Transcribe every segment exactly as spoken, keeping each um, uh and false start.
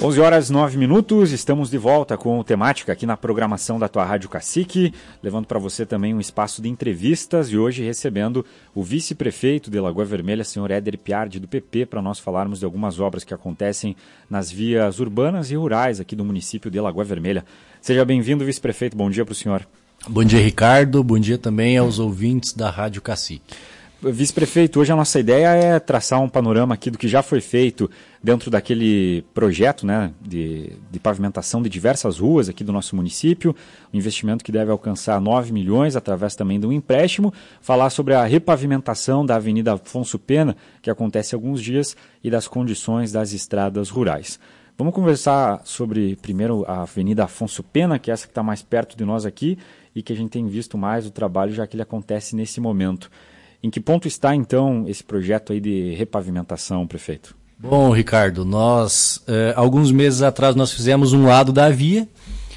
onze horas e nove minutos, estamos de volta com o Temática aqui na programação da tua Rádio Cacique, levando para você também um espaço de entrevistas e hoje recebendo o vice-prefeito de Lagoa Vermelha, senhor Éder Piardi, do P P, para nós falarmos de algumas obras que acontecem nas vias urbanas e rurais aqui do município de Lagoa Vermelha. Seja bem-vindo, vice-prefeito, bom dia para o senhor. Bom dia, Ricardo, bom dia também aos ouvintes da Rádio Cacique. Vice-prefeito, hoje a nossa ideia é traçar um panorama aqui do que já foi feito dentro daquele projeto, né, de, de pavimentação de diversas ruas aqui do nosso município, um investimento que deve alcançar nove milhões através também de um empréstimo, falar sobre a repavimentação da Avenida Afonso Pena, que acontece há alguns dias, e das condições das estradas rurais. Vamos conversar sobre, primeiro, a Avenida Afonso Pena, que é essa que está mais perto de nós aqui e que a gente tem visto mais o trabalho, já que ele acontece nesse momento. Em que ponto está, então, esse projeto aí de repavimentação, prefeito? Bom, Ricardo, nós, eh, alguns meses atrás, nós fizemos um lado da via,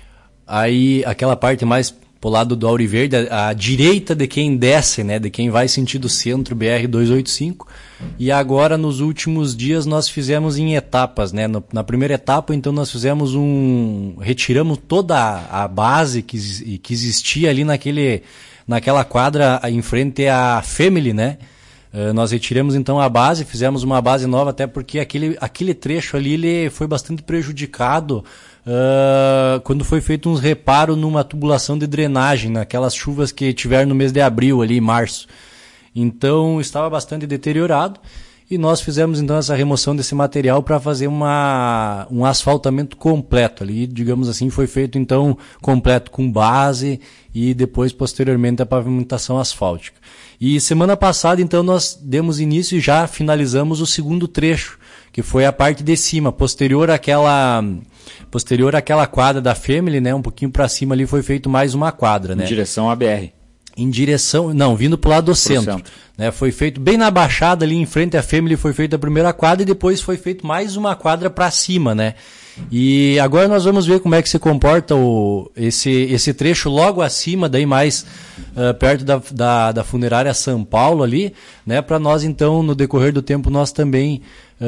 aí aquela parte mais pro lado do Auriverde, a, a direita de quem desce, né, de quem vai sentido centro, B R duzentos e oitenta e cinco, e agora, nos últimos dias, nós fizemos em etapas, né, no, na primeira etapa, então, nós fizemos um, retiramos toda a, a base que, que existia ali naquele... naquela quadra em frente à Family, né? Uh, nós retiramos então a base, fizemos uma base nova, até porque aquele, aquele trecho ali ele foi bastante prejudicado uh, quando foi feito uns reparos numa tubulação de drenagem, naquelas chuvas que tiveram no mês de abril, ali em março. Então estava bastante deteriorado e nós fizemos então essa remoção desse material para fazer uma, um asfaltamento completo ali, digamos assim, foi feito então completo com base e depois posteriormente a pavimentação asfáltica. E semana passada então nós demos início e já finalizamos o segundo trecho, que foi a parte de cima, posterior àquela, posterior àquela quadra da Family, né, um pouquinho para cima ali foi feito mais uma quadra, né? Em direção à B R. Em direção, não, vindo pro lado do centro, centro. Né, foi feito bem na baixada ali em frente à Family, foi feita a primeira quadra e depois foi feito mais uma quadra para cima, né? E agora nós vamos ver como é que se comporta o, esse, esse trecho logo acima, daí mais uh, perto da, da, da funerária São Paulo ali, né? Para nós então, no decorrer do tempo, nós também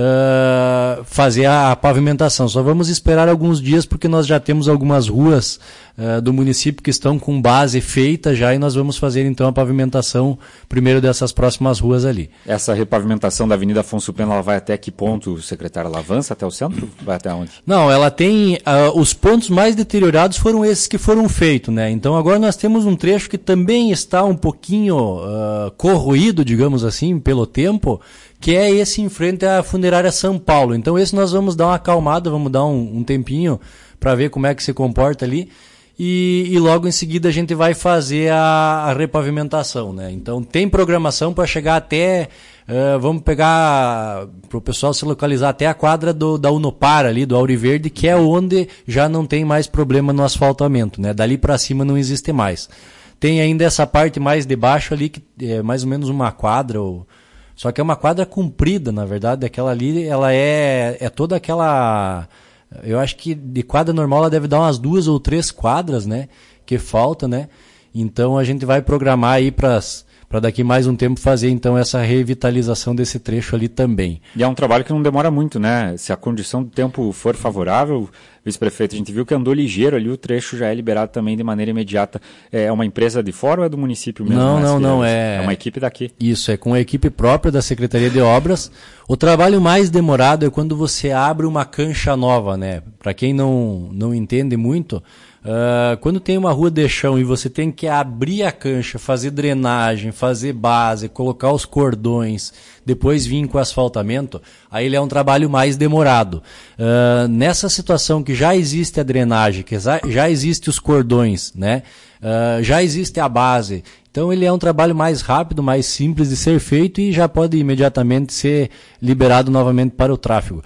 uh, fazer a, a pavimentação. Só vamos esperar alguns dias porque nós já temos algumas ruas uh, do município que estão com base feita já e nós vamos fazer então a pavimentação primeiro dessas próximas ruas ali. Essa repavimentação da Avenida Afonso Pena, ela vai até que ponto, secretário? Ela avança até o centro? Vai até onde? Não, ela tem, uh, os pontos mais deteriorados foram esses que foram feitos, né? Então agora nós temos um trecho que também está um pouquinho uh, corroído, digamos assim, pelo tempo, que é esse em frente à funerária São Paulo. Então esse nós vamos dar uma acalmada, vamos dar um, um tempinho para ver como é que se comporta ali. E, e logo em seguida a gente vai fazer a, a repavimentação, né? Então tem programação para chegar até, uh, vamos pegar, para o pessoal se localizar até a quadra do, da Unopar ali, do Auriverde, que é onde já não tem mais problema no asfaltamento, né? Dali para cima não existe mais. Tem ainda essa parte mais de baixo ali, que é mais ou menos uma quadra, ou... só que é uma quadra comprida, na verdade, aquela ali, ela é, é toda aquela... Eu acho que de quadra normal ela deve dar umas duas ou três quadras, né? Que falta, né? Então a gente vai programar aí para para daqui mais um tempo fazer então essa revitalização desse trecho ali também. E é um trabalho que não demora muito, né? Se a condição do tempo for favorável, vice-prefeito, a gente viu que andou ligeiro ali, o trecho já é liberado também de maneira imediata. É uma empresa de fora ou é do município mesmo? Não, né? não, não. É... é uma equipe daqui. Isso, é com a equipe própria da Secretaria de Obras. O trabalho mais demorado é quando você abre uma cancha nova, né? Para quem não, não entende muito... Uh, quando tem uma rua de chão e você tem que abrir a cancha, fazer drenagem, fazer base, colocar os cordões, depois vir com o asfaltamento, aí ele é um trabalho mais demorado. Uh, nessa situação que já existe a drenagem, que já, já existe os cordões, né? Uh, já existe a base, então ele é um trabalho mais rápido, mais simples de ser feito e já pode imediatamente ser liberado novamente para o tráfego.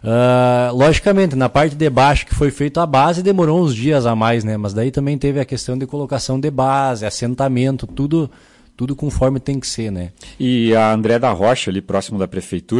Uh, logicamente, na parte de baixo que foi feito a base, demorou uns dias a mais, né? Mas daí também teve a questão de colocação de base, assentamento, tudo, tudo conforme tem que ser, né? E a André da Rocha, ali próximo da prefeitura,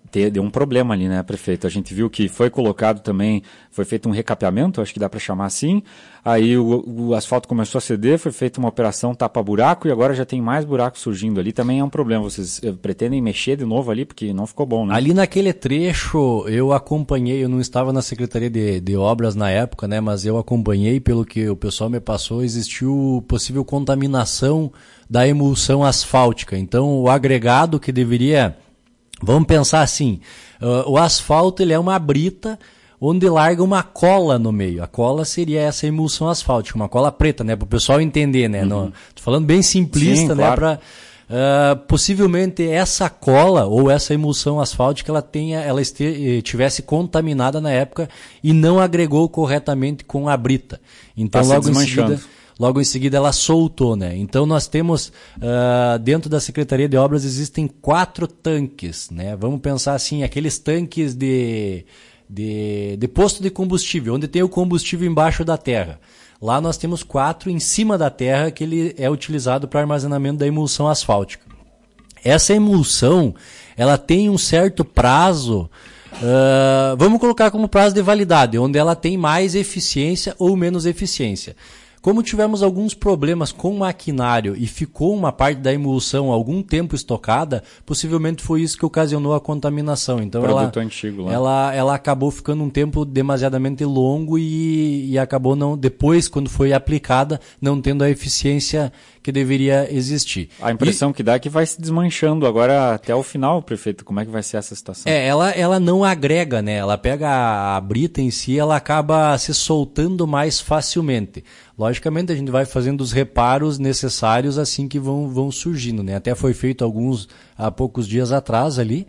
deu um problema ali, né, prefeito? A gente viu que foi colocado também, foi feito um recapeamento, acho que dá para chamar assim, aí o, o asfalto começou a ceder, foi feita uma operação tapa-buraco e agora já tem mais buracos surgindo ali, também é um problema. Vocês pretendem mexer de novo ali, porque não ficou bom, né? Ali naquele trecho eu acompanhei, eu não estava na Secretaria de, de Obras na época, né, mas eu acompanhei, pelo que o pessoal me passou, existiu possível contaminação da emulsão asfáltica, então o agregado que deveria... Vamos pensar assim, uh, o asfalto ele é uma brita onde larga uma cola no meio. A cola seria essa emulsão asfáltica, uma cola preta, né? Para o pessoal entender, né? Uhum. Tô falando bem simplista, Sim, né? Claro. Pra, uh, possivelmente essa cola ou essa emulsão asfáltica ela tenha, ela este, tivesse contaminada na época e não agregou corretamente com a brita. Então tá logo em seguida... Logo em seguida ela soltou, né? Então nós temos, uh, dentro da Secretaria de Obras existem quatro tanques, né? Vamos pensar assim, aqueles tanques de, de, de posto de combustível, onde tem o combustível embaixo da terra. Lá nós temos quatro em cima da terra que ele é utilizado para armazenamento da emulsão asfáltica. Essa emulsão, ela tem um certo prazo, uh, vamos colocar como prazo de validade, onde ela tem mais eficiência ou menos eficiência. Como tivemos alguns problemas com o maquinário e ficou uma parte da emulsão algum tempo estocada, possivelmente foi isso que ocasionou a contaminação. Então Produto ela, antigo, né? ela, ela acabou ficando um tempo demasiadamente longo e, e acabou, não, depois, quando foi aplicada, não tendo a eficiência que deveria existir. A impressão e, que dá é que vai se desmanchando agora até o final, prefeito. Como é que vai ser essa situação? É, ela, ela não agrega, né? Ela pega a, a brita em si, ela acaba se soltando mais facilmente. Logicamente, a gente vai fazendo os reparos necessários assim que vão, vão surgindo, né? Até foi feito alguns há poucos dias atrás ali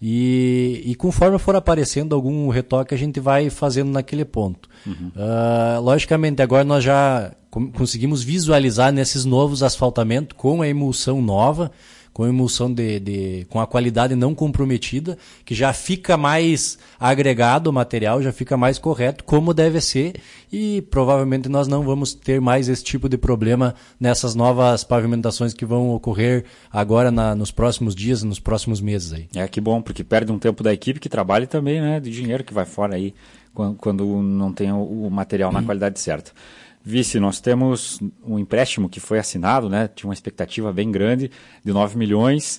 e, e conforme for aparecendo algum retoque, a gente vai fazendo naquele ponto. Uhum. Uh, logicamente, agora nós já conseguimos visualizar nesses novos asfaltamentos com a emulsão nova, com a emulsão de, de, com a qualidade não comprometida, que já fica mais agregado o material, já fica mais correto, como deve ser, e provavelmente nós não vamos ter mais esse tipo de problema nessas novas pavimentações que vão ocorrer agora na, nos próximos dias, nos próximos meses aí. É, que bom, porque perde um tempo da equipe que trabalha e também, né, de dinheiro que vai fora aí, quando, quando não tem o, o material na qualidade certa. Vice, nós temos um empréstimo que foi assinado, né? Tinha uma expectativa bem grande de nove milhões.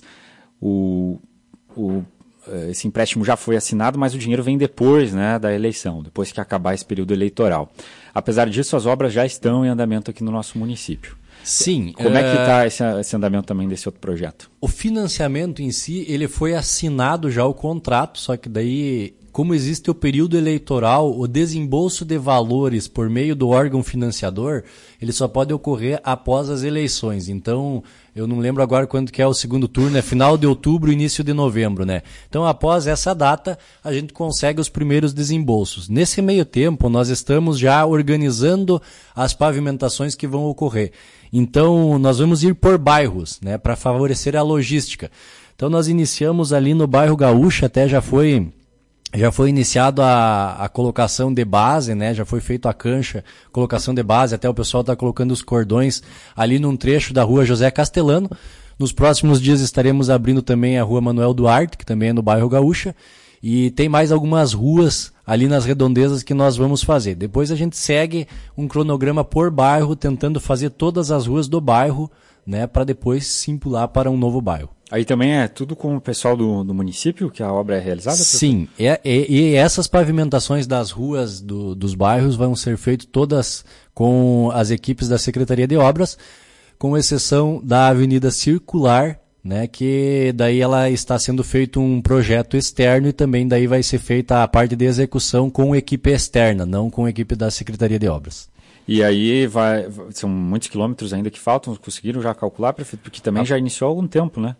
O, o, esse empréstimo já foi assinado, mas o dinheiro vem depois, né, da eleição, depois que acabar esse período eleitoral. Apesar disso, as obras já estão em andamento aqui no nosso município. Sim. Como é, é que está esse, esse andamento também desse outro projeto? O financiamento em si, ele foi assinado já o contrato, só que daí... Como existe o período eleitoral, o desembolso de valores por meio do órgão financiador, ele só pode ocorrer após as eleições. Então, eu não lembro agora quando que é o segundo turno, é final de outubro, início de novembro, né? Então, após essa data, a gente consegue os primeiros desembolsos. Nesse meio tempo, nós estamos já organizando as pavimentações que vão ocorrer. Então, nós vamos ir por bairros, né, para favorecer a logística. Então, nós iniciamos ali no bairro Gaúcha, até já foi... Já foi iniciado a, a colocação de base, né? Já foi feito a cancha, colocação de base, até o pessoal está colocando os cordões ali num trecho da rua José Castelano. Nos próximos dias estaremos abrindo também a rua Manuel Duarte, que também é no bairro Gaúcha. E tem mais algumas ruas ali nas redondezas que nós vamos fazer. Depois a gente segue um cronograma por bairro, tentando fazer todas as ruas do bairro, né? Para depois se pular para um novo bairro. Aí também é tudo com o pessoal do, do município que a obra é realizada? Sim, é, é, e essas pavimentações das ruas do, dos bairros vão ser feitas todas com as equipes da Secretaria de Obras, com exceção da Avenida Circular, né, que daí ela está sendo feito um projeto externo e também daí vai ser feita a parte de execução com equipe externa, não com equipe da Secretaria de Obras. E aí vai, são muitos quilômetros ainda que faltam, conseguiram já calcular, prefeito? Porque também a... já iniciou há algum tempo, né?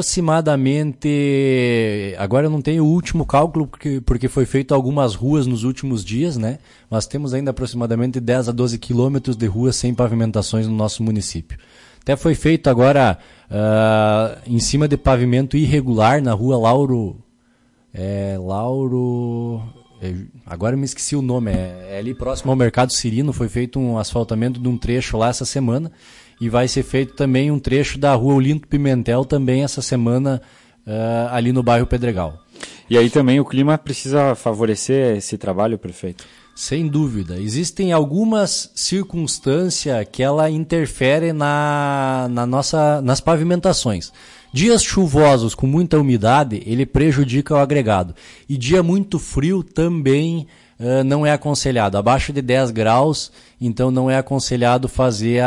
Aproximadamente, agora eu não tenho o último cálculo, porque, porque foi feito algumas ruas nos últimos dias, né? Mas temos ainda aproximadamente dez a doze quilômetros de ruas sem pavimentações no nosso município. Até foi feito agora uh, em cima de pavimento irregular na rua Lauro... É, Lauro... Agora eu me esqueci o nome, é, é ali próximo ao Mercado Cirino, foi feito um asfaltamento de um trecho lá essa semana e vai ser feito também um trecho da rua Olinto Pimentel também essa semana uh, ali no bairro Pedregal. E aí também o clima precisa favorecer esse trabalho, prefeito? Sem dúvida. Existem algumas circunstâncias que ela interfere na, na nossa, nas pavimentações. Dias chuvosos com muita umidade, ele prejudica o agregado. E dia muito frio também uh, não é aconselhado. Abaixo de dez graus, então não é aconselhado fazer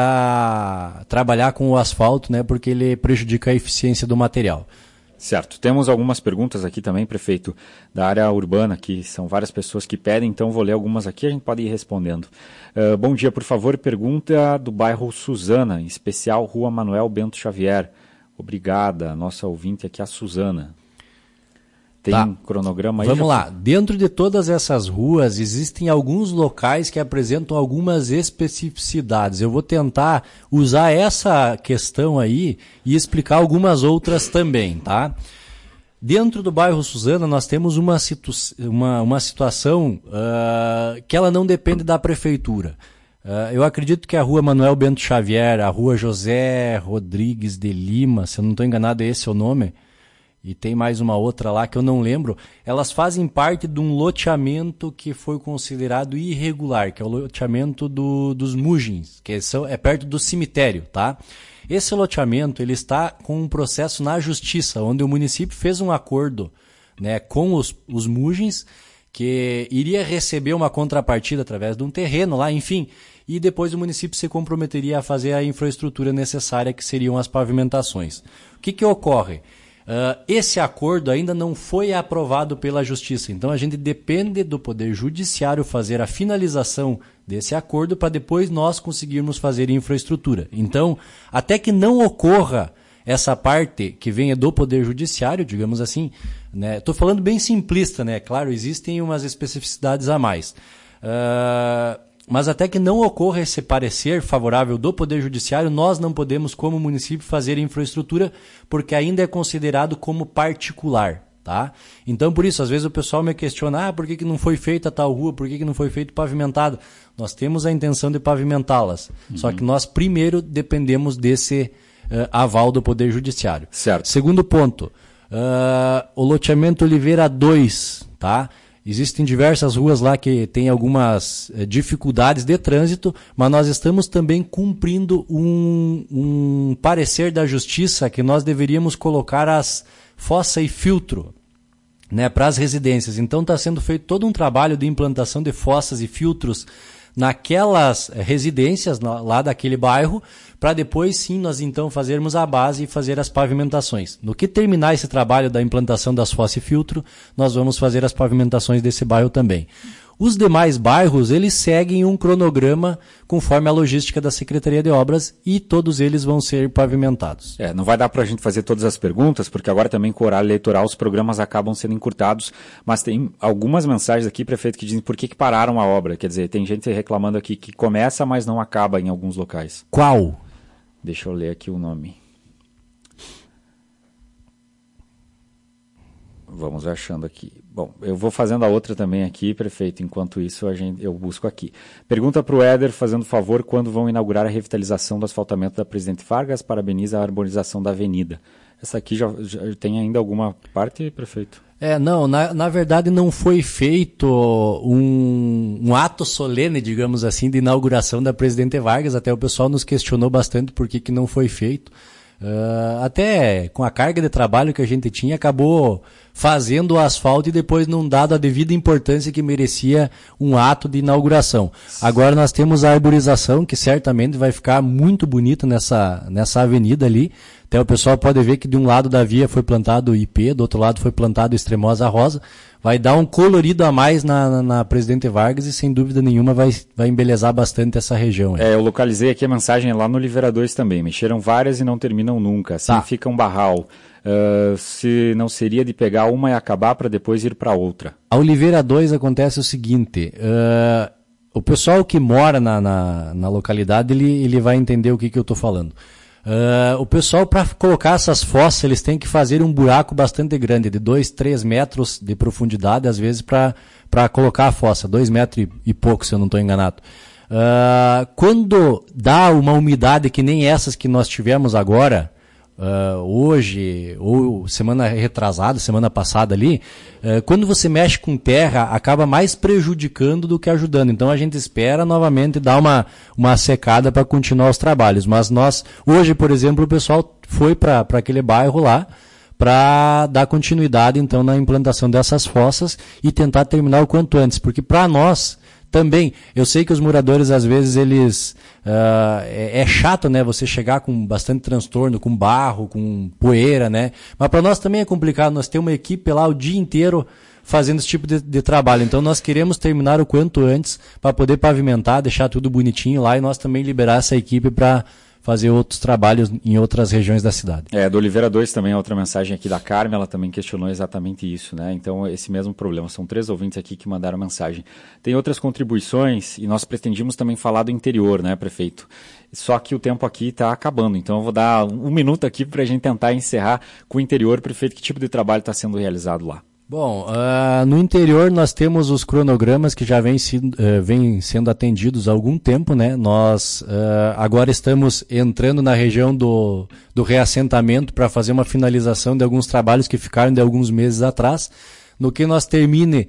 a trabalhar com o asfalto, né, porque ele prejudica a eficiência do material. Certo. Temos algumas perguntas aqui também, prefeito, da área urbana, que são várias pessoas que pedem, então vou ler algumas aqui, a gente pode ir respondendo. Uh, bom dia, por favor, pergunta do bairro Suzana, em especial Rua Manuel Bento Xavier. Obrigada, nossa ouvinte aqui, a Suzana. Tem tá. um cronograma aí? Vamos lá. Foi? Dentro de todas essas ruas, existem alguns locais que apresentam algumas especificidades. Eu vou tentar usar essa questão aí e explicar algumas outras também, tá? Dentro do bairro Suzana, nós temos uma, situ uma, uma situação uh, que ela não depende da prefeitura. Uh, eu acredito que a Rua Manuel Bento Xavier, a Rua José Rodrigues de Lima, se eu não estou enganado, esse é o nome, e tem mais uma outra lá que eu não lembro, elas fazem parte de um loteamento que foi considerado irregular, que é o loteamento do, dos Mugins, que são, é perto do cemitério, tá? Esse loteamento, ele está com um processo na justiça, onde o município fez um acordo, né, com os, os Mugins, que iria receber uma contrapartida através de um terreno lá, enfim, e depois o município se comprometeria a fazer a infraestrutura necessária, que seriam as pavimentações. O que que ocorre? Uh, esse acordo ainda não foi aprovado pela Justiça, então a gente depende do Poder Judiciário fazer a finalização desse acordo para depois nós conseguirmos fazer infraestrutura. Então, até que não ocorra essa parte que venha do Poder Judiciário, digamos assim, né? Estou falando bem simplista, né? Claro, existem umas especificidades a mais. Uh, mas até que não ocorra esse parecer favorável do Poder Judiciário, nós não podemos, como município, fazer infraestrutura, porque ainda é considerado como particular, tá? Então, por isso, às vezes o pessoal me questiona, ah, por que que não foi feita tal rua, por que que não foi feito pavimentado? Nós temos a intenção de pavimentá-las, uhum. Só que nós primeiro dependemos desse Uh, aval do Poder Judiciário. Certo. Segundo ponto, uh, o loteamento Oliveira dois, tá? Existem diversas ruas lá que tem algumas uh, dificuldades de trânsito, mas nós estamos também cumprindo um, um parecer da Justiça que nós deveríamos colocar as fossa e filtro, né, para as residências. Então está sendo feito todo um trabalho de implantação de fossas e filtros naquelas residências lá daquele bairro, para depois sim nós então fazermos a base e fazer as pavimentações. No que terminar esse trabalho da implantação das fossas e filtro, nós vamos fazer as pavimentações desse bairro também. Os demais bairros, eles seguem um cronograma conforme a logística da Secretaria de Obras e todos eles vão ser pavimentados. É, não vai dar para a gente fazer todas as perguntas, porque agora também com o horário eleitoral os programas acabam sendo encurtados, mas tem algumas mensagens aqui, prefeito, que dizem por que que pararam a obra. Quer dizer, tem gente reclamando aqui que começa, mas não acaba em alguns locais. Qual? Deixa eu ler aqui o nome. Vamos achando aqui. Bom, eu vou fazendo a outra também aqui, prefeito. Enquanto isso, a gente, eu busco aqui. Pergunta para o Éder, fazendo favor, quando vão inaugurar a revitalização do asfaltamento da Presidente Vargas? Parabeniza a arborização da avenida. Essa aqui já, já tem ainda alguma parte, prefeito? É, não, na, na verdade não foi feito um, um ato solene, digamos assim, de inauguração da Presidente Vargas. Até o pessoal nos questionou bastante por que que não foi feito. Uh, até com a carga de trabalho que a gente tinha, acabou fazendo o asfalto e depois não dado a devida importância que merecia um ato de inauguração. Agora nós temos a arborização, que certamente vai ficar muito bonita nessa, nessa avenida ali. Até o pessoal pode ver que de um lado da via foi plantado I P, do outro lado foi plantado Extremosa Rosa. Vai dar um colorido a mais na, na, na Presidente Vargas e sem dúvida nenhuma vai, vai embelezar bastante essa região aí. É, eu localizei aqui a mensagem lá no Oliveira dois também. Mexeram várias e não terminam nunca. Assim tá. Fica um barral. Uh, se não seria de pegar uma e acabar para depois ir para outra. A Oliveira dois acontece o seguinte, uh, o pessoal que mora na, na, na localidade, ele, ele vai entender o que, que eu estou falando. Uh, o pessoal, para colocar essas fossas, eles têm que fazer um buraco bastante grande, de dois, três metros de profundidade, às vezes, para colocar a fossa, dois metros e, e pouco, se eu não estou enganado. Uh, quando dá uma umidade que nem essas que nós tivemos agora, uh, hoje, ou semana retrasada, semana passada ali, uh, quando você mexe com terra, acaba mais prejudicando do que ajudando. Então a gente espera novamente dar uma, uma secada para continuar os trabalhos. Mas nós, hoje, por exemplo, o pessoal foi para aquele bairro lá, para dar continuidade, então, na implantação dessas fossas e tentar terminar o quanto antes. Porque, para nós, também, eu sei que os moradores, às vezes, eles... Uh, é, é chato, né? Você chegar com bastante transtorno, com barro, com poeira, né? Mas para nós também é complicado. Nós temos uma equipe lá o dia inteiro fazendo esse tipo de, de trabalho. Então, nós queremos terminar o quanto antes para poder pavimentar, deixar tudo bonitinho lá e nós também liberar essa equipe para fazer outros trabalhos em outras regiões da cidade. É, do Oliveira dois também, outra mensagem aqui da Carmen, ela também questionou exatamente isso, né? Então, esse mesmo problema. São três ouvintes aqui que mandaram mensagem. Tem outras contribuições e nós pretendíamos também falar do interior, né, prefeito? Só que o tempo aqui está acabando, então eu vou dar um, um minuto aqui para a gente tentar encerrar com o interior. Prefeito, que tipo de trabalho está sendo realizado lá? Bom, uh, no interior nós temos os cronogramas que já vêm sido, uh, vem sendo atendidos há algum tempo, né? Nós uh, agora estamos entrando na região do, do reassentamento para fazer uma finalização de alguns trabalhos que ficaram de alguns meses atrás. No que nós termine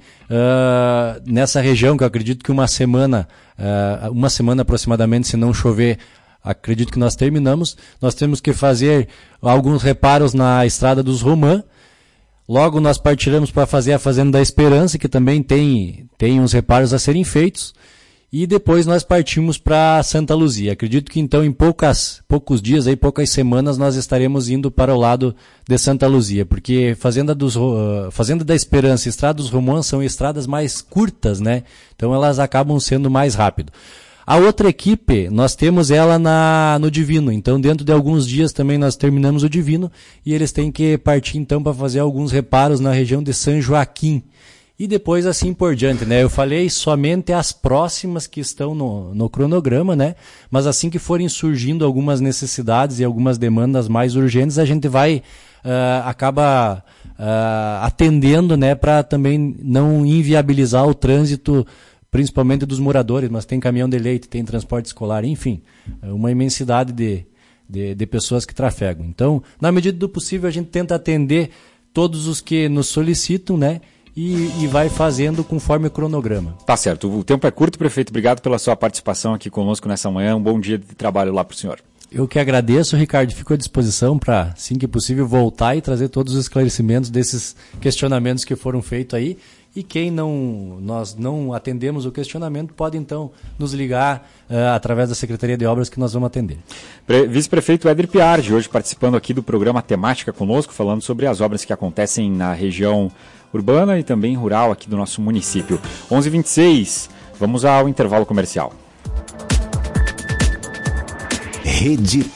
uh, nessa região, que eu acredito que uma semana, uh, uma semana aproximadamente, se não chover, acredito que nós terminamos, nós temos que fazer alguns reparos na Estrada dos Romã. Logo nós partiremos para fazer a Fazenda da Esperança, que também tem, tem uns reparos a serem feitos. E depois nós partimos para Santa Luzia. Acredito que então em poucas, poucos dias, aí, poucas semanas, nós estaremos indo para o lado de Santa Luzia. Porque Fazenda, dos, uh, Fazenda da Esperança e Estrada dos Romãs são estradas mais curtas, né? Então elas acabam sendo mais rápido. A outra equipe, nós temos ela na, no Divino, então dentro de alguns dias também nós terminamos o Divino e eles têm que partir então para fazer alguns reparos na região de São Joaquim e depois assim por diante, né? Eu falei somente as próximas que estão no, no cronograma, né? Mas assim que forem surgindo algumas necessidades e algumas demandas mais urgentes, a gente vai, uh, acaba uh, atendendo, né? Para também não inviabilizar o trânsito, principalmente dos moradores, mas tem caminhão de leite, tem transporte escolar, enfim, uma imensidade de, de, de pessoas que trafegam. Então, na medida do possível, a gente tenta atender todos os que nos solicitam, né, e, e vai fazendo conforme o cronograma. Tá certo, o tempo é curto, prefeito, obrigado pela sua participação aqui conosco nessa manhã, um bom dia de trabalho lá para o senhor. Eu que agradeço, Ricardo, fico à disposição para, assim que possível, voltar e trazer todos os esclarecimentos desses questionamentos que foram feitos aí. E quem não, nós não atendemos o questionamento pode então nos ligar uh, através da Secretaria de Obras que nós vamos atender. Pre- Vice-prefeito Éder Piardi, hoje participando aqui do programa Temática conosco, falando sobre as obras que acontecem na região urbana e também rural aqui do nosso município. onze e vinte e seis, vamos ao intervalo comercial. Rede